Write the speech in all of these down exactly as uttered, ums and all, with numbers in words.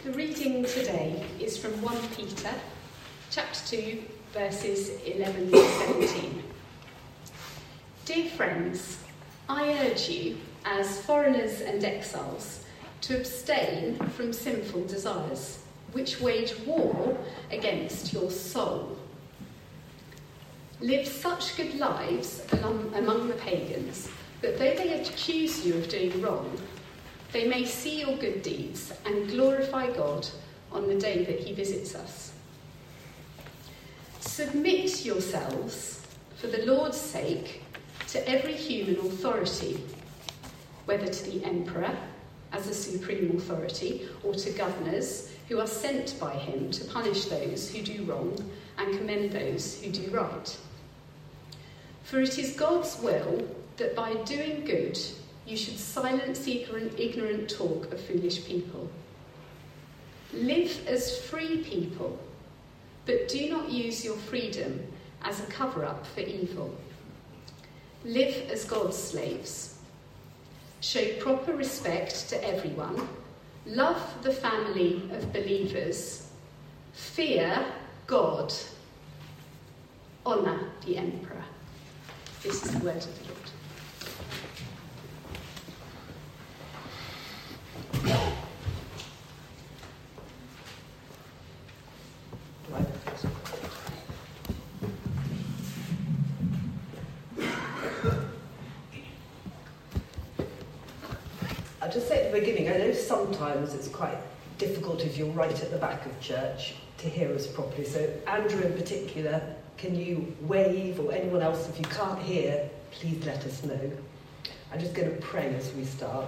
The reading today is from First Peter, chapter two, verses eleven to seventeen. Dear friends, I urge you, as foreigners and exiles, to abstain from sinful desires, which wage war against your soul. Live such good lives among the pagans, that though they accuse you of doing wrong, they may see your good deeds and glorify God on the day that he visits us. Submit yourselves, for the Lord's sake, to every human authority, whether to the emperor as a supreme authority or to governors who are sent by him to punish those who do wrong and commend those who do right. For it is God's will that by doing good you should silence the ignorant talk of foolish people. Live as free people, but do not use your freedom as a cover-up for evil. Live as God's slaves. Show proper respect to everyone. Love the family of believers. Fear God. Honour the emperor. This is the word of the Lord. I'll just say at the beginning, I know sometimes it's quite difficult if you're right at the back of church to hear us properly. So Andrew in particular, can you wave, or anyone else, if you can't hear, please let us know. I'm just going to pray as we start.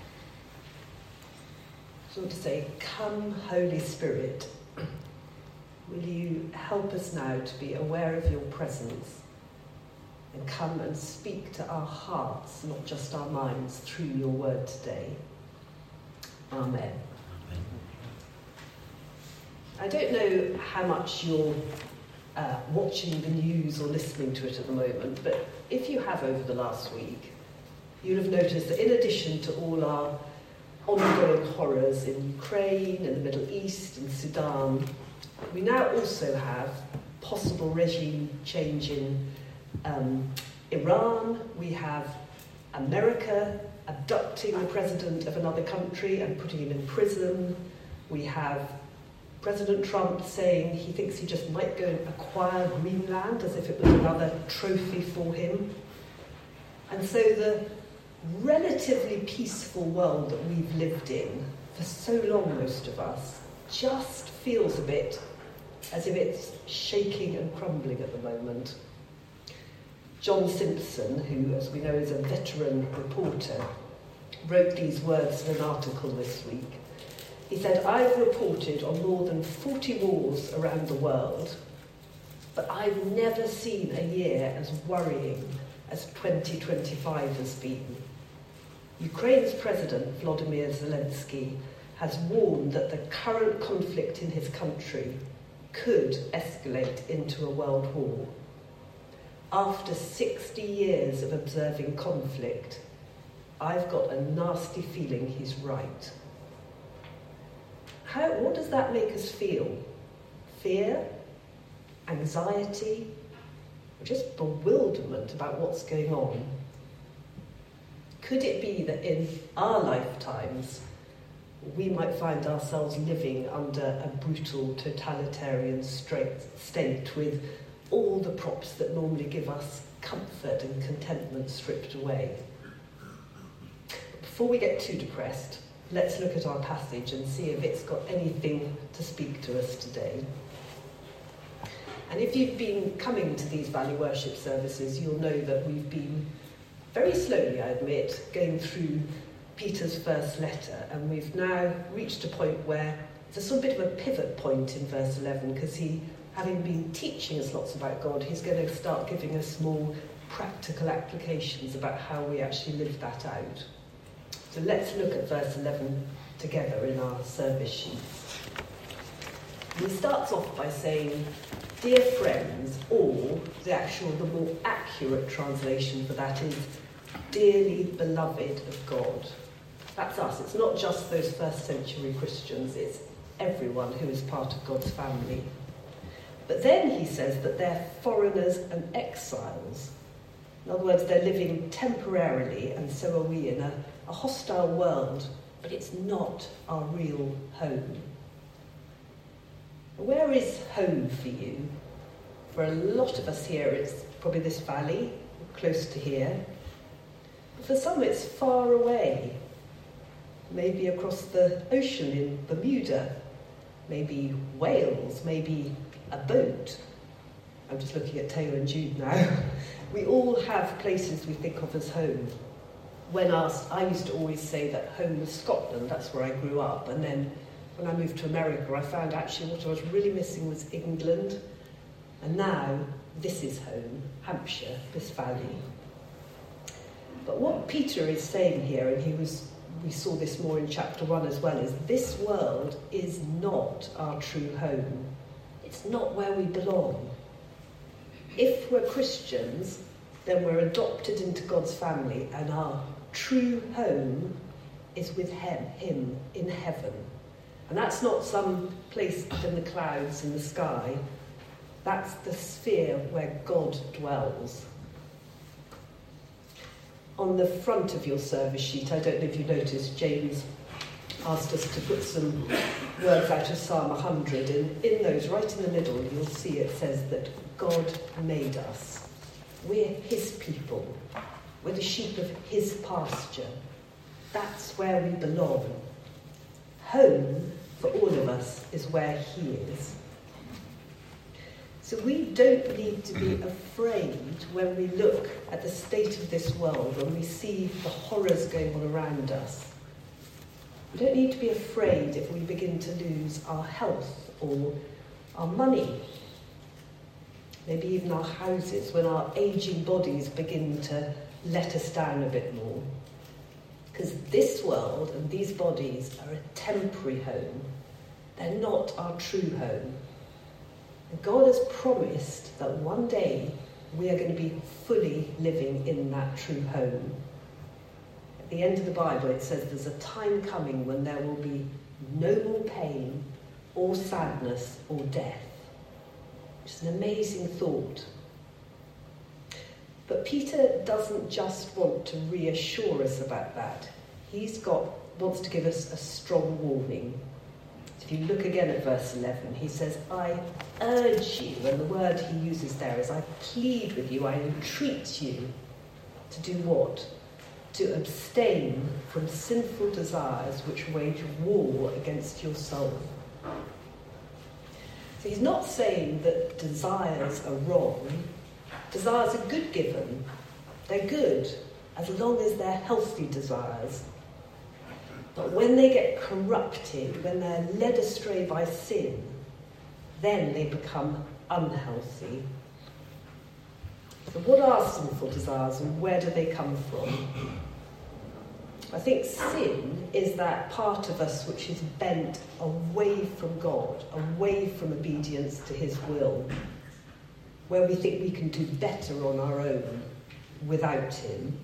I want to say, come Holy Spirit, will you help us now to be aware of your presence and come and speak to our hearts, not just our minds, through your word today. Amen. Amen. I don't know how much you're uh, watching the news or listening to it at the moment, but if you have over the last week, you'll have noticed that in addition to all our ongoing horrors in Ukraine, in the Middle East, in Sudan, we now also have possible regime change in um, Iran. We have America abducting the president of another country and putting him in prison. We have President Trump saying he thinks he just might go and acquire Greenland as if it was another trophy for him. And so the relatively peaceful world that we've lived in for so long, most of us, just feels a bit as if it's shaking and crumbling at the moment. John Simpson, who, as we know, is a veteran reporter, wrote these words in an article this week. He said, I've reported on more than forty wars around the world, but I've never seen a year as worrying as twenty twenty-five has been. Ukraine's president, Volodymyr Zelensky, has warned that the current conflict in his country could escalate into a world war. After sixty years of observing conflict, I've got a nasty feeling he's right. How, what does that make us feel? Fear? Anxiety? Or just bewilderment about what's going on? Could it be that in our lifetimes, we might find ourselves living under a brutal, totalitarian state with all the props that normally give us comfort and contentment stripped away? Before we get too depressed, let's look at our passage and see if it's got anything to speak to us today. And if you've been coming to these Valley Worship services, you'll know that we've been very slowly, I admit, going through Peter's first letter, and we've now reached a point where there's a sort of bit of a pivot point in verse eleven, because he, having been teaching us lots about God, he's going to start giving us more practical applications about how we actually live that out. So let's look at verse eleven together in our service sheets. And he starts off by saying, dear friends, or the actual, the more accurate translation for that is, dearly beloved of God. That's us. It's not just those first century Christians, it's everyone who is part of God's family. But then he says that they're foreigners and exiles. In other words, they're living temporarily, and so are we, in a, a hostile world, but it's not our real home. Where is home for you? For a lot of us here, it's probably this valley, close to here. But for some, it's far away. Maybe across the ocean in Bermuda, maybe Wales, maybe a boat. I'm just looking at Taylor and Jude now. We all have places we think of as home. When asked, I used to always say that home was Scotland, that's where I grew up, and then when I moved to America, I found actually what I was really missing was England, and now this is home, Hampshire, this valley. But what Peter is saying here, and he was, we saw this more in chapter one as well, is this world is not our true home. It's not where we belong. If we're Christians, then we're adopted into God's family, and our true home is with him, him in heaven. And that's not some place up in the clouds in the sky. That's the sphere where God dwells. On the front of your service sheet, I don't know if you noticed, James asked us to put some words out of Psalm one hundred, and in those, right in the middle, you'll see it says that God made us. We're his people. We're the sheep of his pasture. That's where we belong. Home, for all of us, is where he is. So we don't need to be afraid when we look at the state of this world, when we see the horrors going on around us. We don't need to be afraid if we begin to lose our health or our money, maybe even our houses, when our ageing bodies begin to let us down a bit more. Because this world and these bodies are a temporary home. They're not our true home. And God has promised that one day we are going to be fully living in that true home. At the end of the Bible, it says there's a time coming when there will be no more pain or sadness or death. It's an amazing thought. But Peter doesn't just want to reassure us about that. He's got wants to give us a strong warning. If you look again at verse eleven, he says, I urge you, and the word he uses there is, I plead with you, I entreat you to do what? To abstain from sinful desires which wage war against your soul. So he's not saying that desires are wrong. Desires are good given. They're good, as long as they're healthy desires. But when they get corrupted, when they're led astray by sin, then they become unhealthy. So what are sinful desires and where do they come from? I think sin is that part of us which is bent away from God, away from obedience to his will, where we think we can do better on our own without him.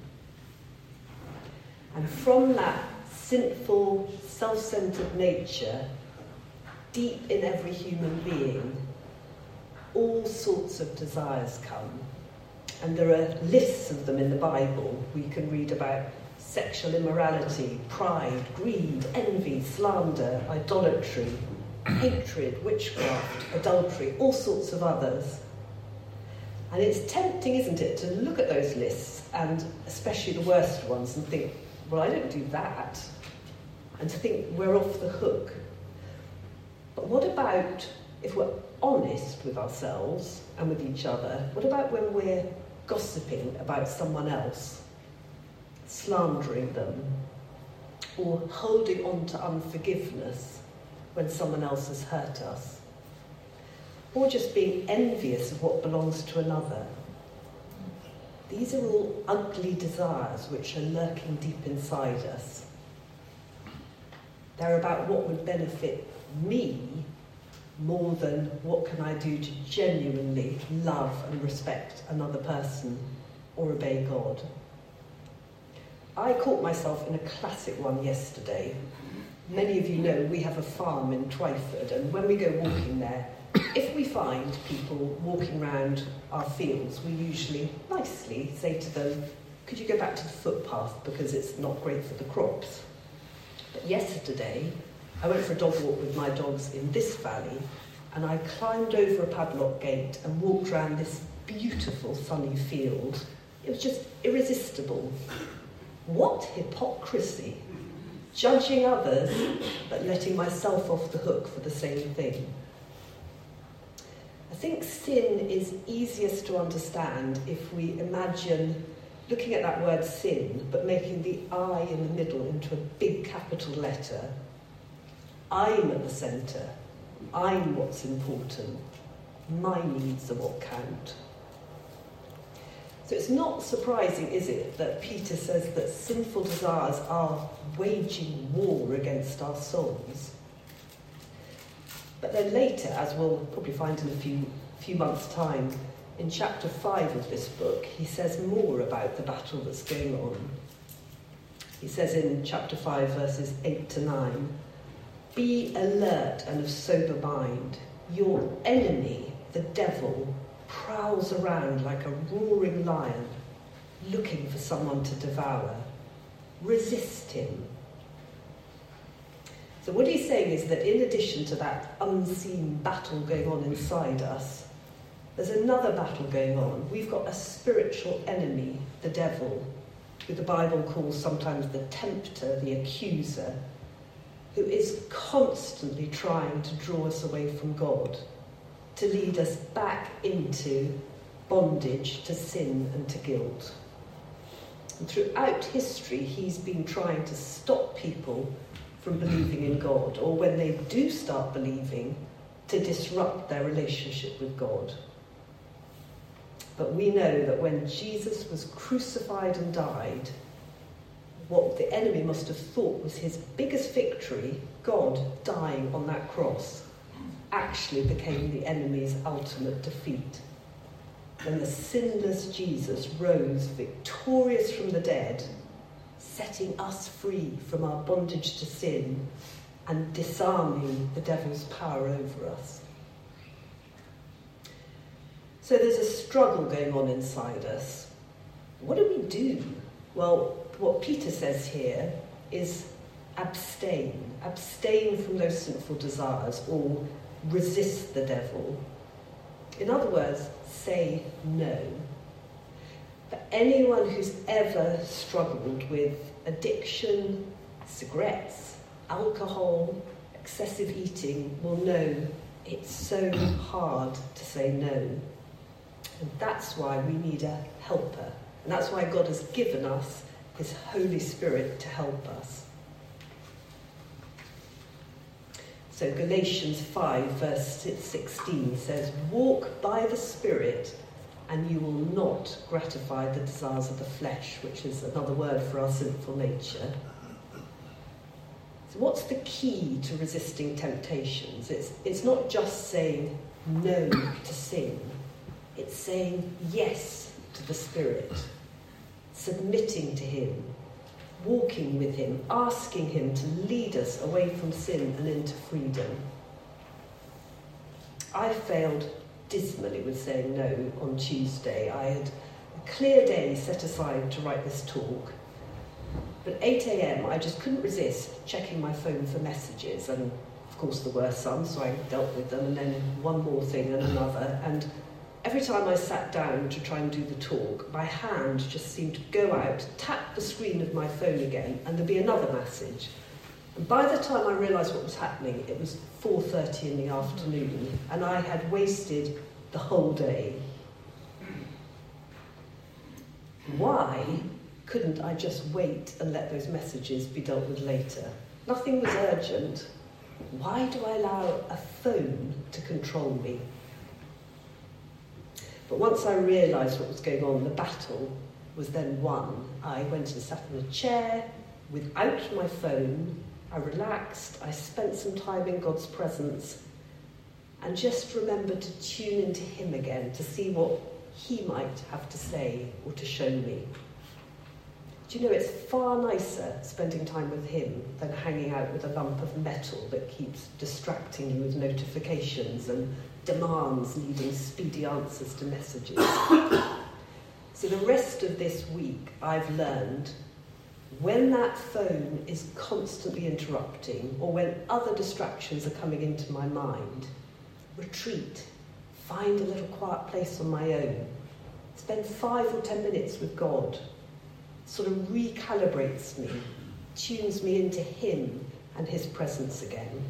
And from that sinful, self-centered nature, deep in every human being, all sorts of desires come. And there are lists of them in the Bible. We can read about sexual immorality, pride, greed, envy, slander, idolatry, hatred, witchcraft, adultery, all sorts of others. And it's tempting, isn't it, to look at those lists, and especially the worst ones, and think, well, I don't do that, and to think we're off the hook. But what about, if we're honest with ourselves and with each other, what about when we're gossiping about someone else, slandering them, or holding on to unforgiveness when someone else has hurt us, or just being envious of what belongs to another? These are all ugly desires which are lurking deep inside us. They're about what would benefit me more than what can I do to genuinely love and respect another person or obey God. I caught myself in a classic one yesterday. many of you know we have a farm in Twyford, and when we go walking there, if we find people walking around our fields, we usually nicely say to them, could you go back to the footpath because it's not great for the crops? But yesterday, I went for a dog walk with my dogs in this valley, and I climbed over a padlock gate and walked around this beautiful sunny field. It was just irresistible. What hypocrisy! Judging others, but letting myself off the hook for the same thing. I think sin is easiest to understand if we imagine looking at that word sin, but making the I in the middle into a big capital letter. I'm at the centre. I'm what's important. My needs are what count. So it's not surprising, is it, that Peter says that sinful desires are waging war against our souls. But then later, as we'll probably find in a few, few months' time, in chapter five of this book, he says more about the battle that's going on. He says in chapter five, verses eight to nine, be alert and of sober mind. Your enemy, the devil, prowls around like a roaring lion, looking for someone to devour. Resist him. So what he's saying is that in addition to that unseen battle going on inside us, there's another battle going on. We've got a spiritual enemy, the devil, who the Bible calls sometimes the tempter, the accuser, who is constantly trying to draw us away from God, to lead us back into bondage to sin and to guilt. And throughout history, he's been trying to stop people from believing in God, or when they do start believing, to disrupt their relationship with God. But we know that when Jesus was crucified and died, what the enemy must have thought was his biggest victory, God dying on that cross, actually became the enemy's ultimate defeat. When the sinless Jesus rose victorious from the dead, setting us free from our bondage to sin and disarming the devil's power over us. So there's a struggle going on inside us. What do we do? Well, what Peter says here is abstain. Abstain from those sinful desires, or resist the devil. In other words, say no. For anyone who's ever struggled with addiction, cigarettes, alcohol, excessive eating will know it's so hard to say no. And that's why we need a helper. And that's why God has given us his Holy Spirit to help us. So Galatians five, verse sixteen says, walk by the Spirit, and you will not gratify the desires of the flesh, which is another word for our sinful nature. So what's the key to resisting temptations? It's, it's not just saying no to sin. It's saying yes to the Spirit, submitting to him, walking with him, asking him to lead us away from sin and into freedom. I failed dismally with saying no on Tuesday. I had a clear day set aside to write this talk. But at eight a.m. I just couldn't resist checking my phone for messages, and of course there were some, so I dealt with them, and then one more thing and another, and every time I sat down to try and do the talk, my hand just seemed to go out, tap the screen of my phone again, and there'd be another message. And by the time I realised what was happening, it was four thirty in the afternoon, and I had wasted the whole day. Why couldn't I just wait and let those messages be dealt with later? Nothing was urgent. Why do I allow a phone to control me? But once I realised what was going on, the battle was then won. I went and sat in a chair without my phone. I relaxed. I spent some time in God's presence and just remembered to tune into him again to see what he might have to say or to show me. Do you know, it's far nicer spending time with him than hanging out with a lump of metal that keeps distracting you with notifications and demands needing speedy answers to messages. So the rest of this week I've learned, when that phone is constantly interrupting or when other distractions are coming into my mind, retreat, find a little quiet place on my own, spend five or ten minutes with God, sort of recalibrates me, tunes me into him and his presence again.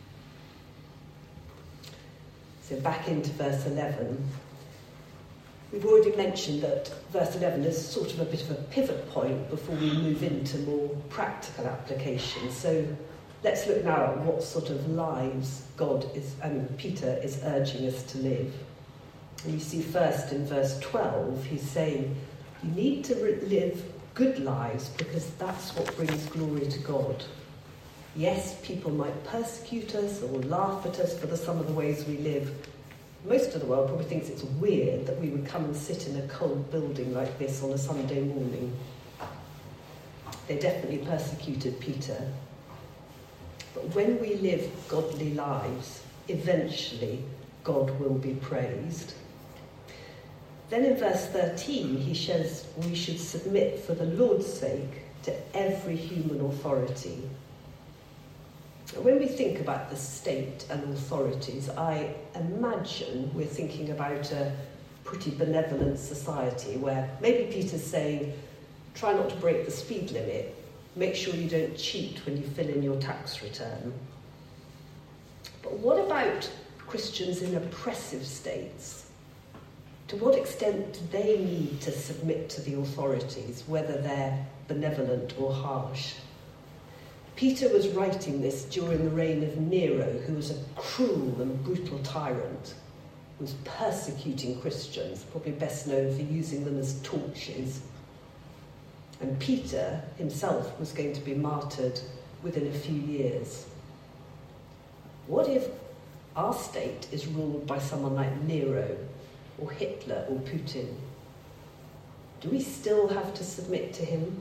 So back into verse eleven. We've already mentioned that verse eleven is sort of a bit of a pivot point before we move into more practical application. So let's look now at what sort of lives God is, I mean, Peter is urging us to live. And you see first in verse twelve, he's saying, you need to re- live good lives because that's what brings glory to God. Yes, people might persecute us or laugh at us for the, some of the ways we live. Most of the world probably thinks it's weird that we would come and sit in a cold building like this on a Sunday morning. They definitely persecuted Peter. But when we live godly lives, eventually God will be praised. Then in verse thirteen, he says we should submit for the Lord's sake to every human authority. When we think about the state and authorities, I imagine we're thinking about a pretty benevolent society where maybe Peter's saying, try not to break the speed limit, make sure you don't cheat when you fill in your tax return. But what about Christians in oppressive states? To what extent do they need to submit to the authorities, whether they're benevolent or harsh? Peter was writing this during the reign of Nero, who was a cruel and brutal tyrant, who was persecuting Christians, probably best known for using them as torches. And Peter himself was going to be martyred within a few years. What if our state is ruled by someone like Nero, or Hitler, or Putin? Do we still have to submit to him?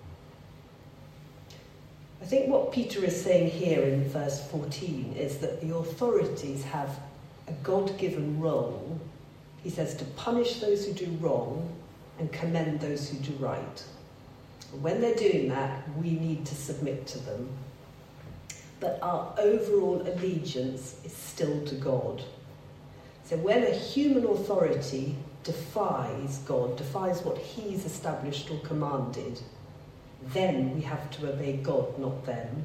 I think what Peter is saying here in verse fourteen is that the authorities have a God-given role, he says, to punish those who do wrong and commend those who do right. And when they're doing that, we need to submit to them. But our overall allegiance is still to God. So when a human authority defies God, defies what he's established or commanded, then we have to obey God, not them.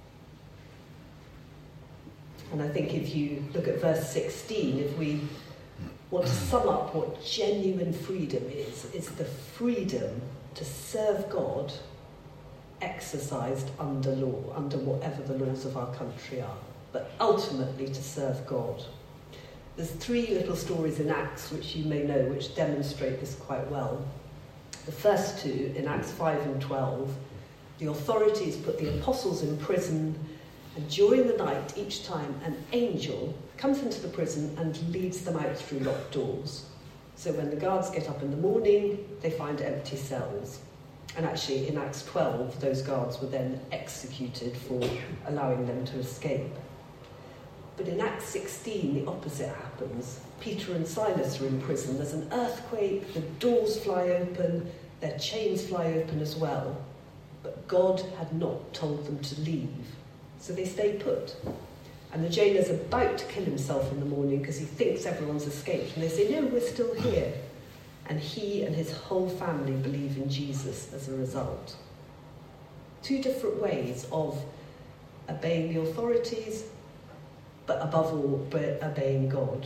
And I think if you look at verse sixteen, if we want to sum up what genuine freedom is, it's the freedom to serve God exercised under law, under whatever the laws of our country are, but ultimately to serve God. There's three little stories in Acts which you may know which demonstrate this quite well. The first two, in Acts five and twelve, the authorities put the apostles in prison, and during the night, each time, an angel comes into the prison and leads them out through locked doors. So when the guards get up in the morning, they find empty cells. And actually, in Acts twelve, those guards were then executed for allowing them to escape. But in Acts sixteen, the opposite happens. Peter and Silas are in prison. There's an earthquake, the doors fly open, their chains fly open as well. But God had not told them to leave, so they stay put. And the jailer's about to kill himself in the morning because he thinks everyone's escaped. And they say, no, we're still here. And he and his whole family believe in Jesus as a result. Two different ways of obeying the authorities, but above all, obeying God.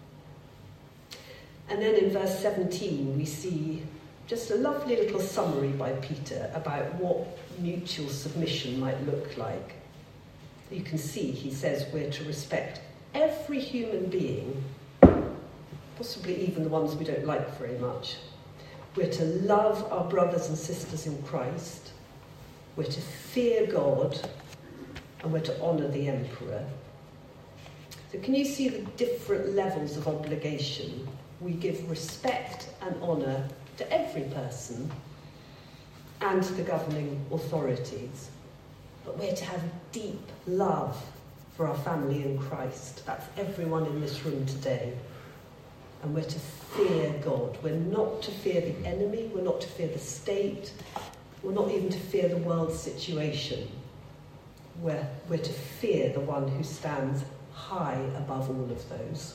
And then in verse seventeen, we see just a lovely little summary by Peter about what mutual submission might look like. You can see he says we're to respect every human being, possibly even the ones we don't like very much. We're to love our brothers and sisters in Christ. We're to fear God, and we're to honour the emperor. So can you see the different levels of obligation? We give respect and honour to every person, and the governing authorities. But we're to have deep love for our family in Christ. That's everyone in this room today. And we're to fear God. We're not to fear the enemy. We're not to fear the state. We're not even to fear the world situation. We're, we're to fear the one who stands high above all of those.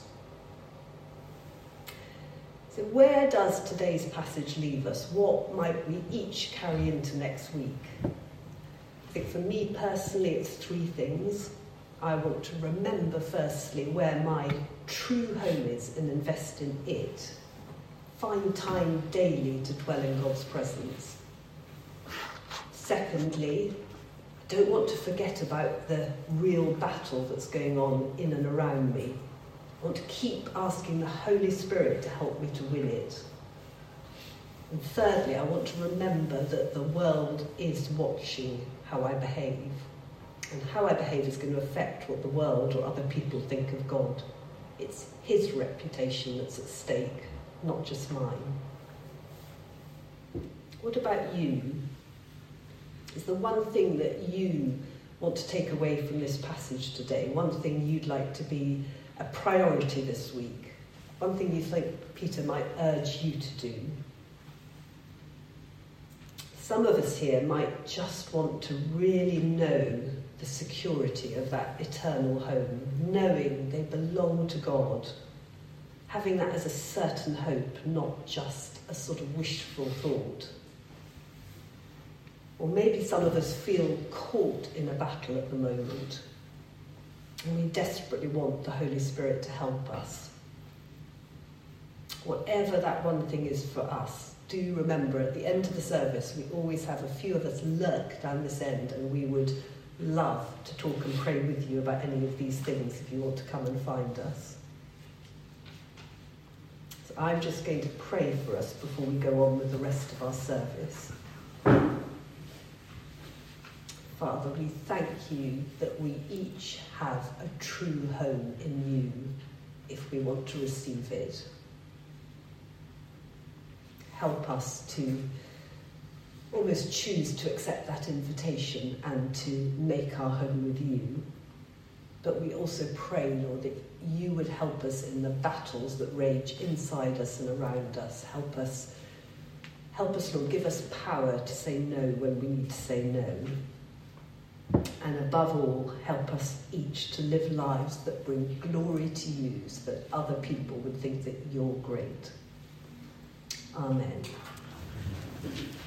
So where does today's passage leave us? What might we each carry into next week? I think for me personally it's three things. I want to remember firstly where my true home is and invest in it. Find time daily to dwell in God's presence. Secondly, I don't want to forget about the real battle that's going on in and around me. I want to keep asking the Holy Spirit to help me to win it. And thirdly, I want to remember that the world is watching how I behave. And how I behave is going to affect what the world or other people think of God. It's his reputation that's at stake, not just mine. What about you? Is the one thing that you want to take away from this passage today? One thing you'd like to be a priority this week? One thing you think Peter might urge you to do? Some of us here might just want to really know the security of that eternal home, knowing they belong to God, having that as a certain hope, not just a sort of wishful thought. Or maybe some of us feel caught in a battle at the moment, and we desperately want the Holy Spirit to help us. Whatever that one thing is for us, do remember at the end of the service, we always have a few of us lurk down this end, and we would love to talk and pray with you about any of these things if you want to come and find us. So I'm just going to pray for us before we go on with the rest of our service. Father, we thank you that we each have a true home in you if we want to receive it. Help us to almost choose to accept that invitation and to make our home with you. But we also pray, Lord, that you would help us in the battles that rage inside us and around us. Help us, help us, Lord, give us power to say no when we need to say no. And above all, help us each to live lives that bring glory to you so that other people would think that you're great. Amen.